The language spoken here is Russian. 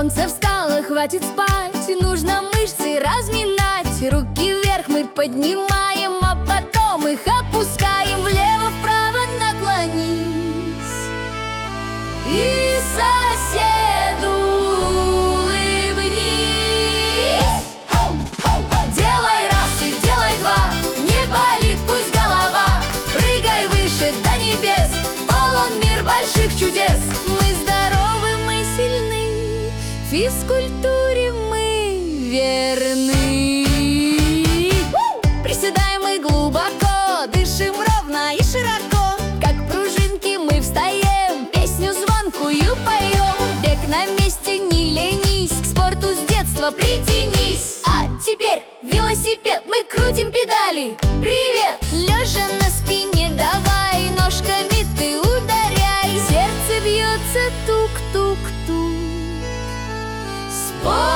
Солнце встало, хватит спать, нужно мышцы разминать. Руки вверх мы поднимаем, а потом их опускаем. Влево-вправо наклонись и соседу улыбнись. Делай раз и делай два, не болит пусть голова. Прыгай выше до небес, полон мир больших чудес. Мы здоровы, мы сильны, физкультуре мы верны. Приседаем мы глубоко, дышим ровно и широко. Как пружинки мы встаем, песню звонкую поем. Бег на месте, не ленись, к спорту с детства притянись. А теперь велосипед, мы крутим педали. Привет! Лежа на спине, давай ножками ты ударяй. Сердце бьется тук-тук-тук. Спорт!